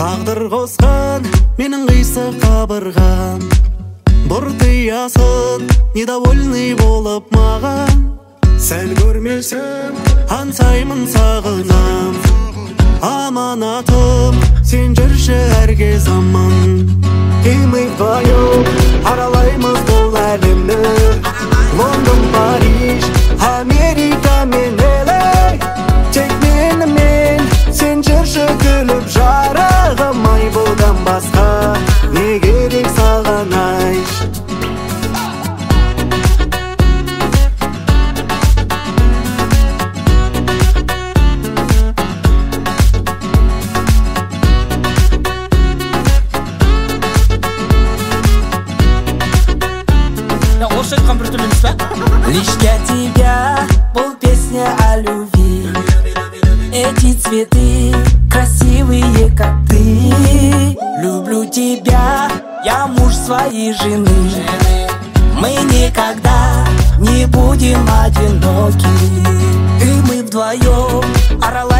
Тағдыр қосқан менің қисық қабырғам, бұртиясын недовольный болып маған. Сәл көрмесем аңсаймын сағынам, аманатым сен жүрші әркез аман. И мы вдвоем аралаймыз бұл әлемді, Лондон, Париж, Америка мен LA. Тек менімен сен жүрші күліп жарығым, ай бұдан басқа не керек саған ай. Лишь для тебя был песня о любви. Эти цветы красивые, как ты. Люблю тебя, я муж своей жены. Мы никогда не будем одиноки. И мы вдвоем орала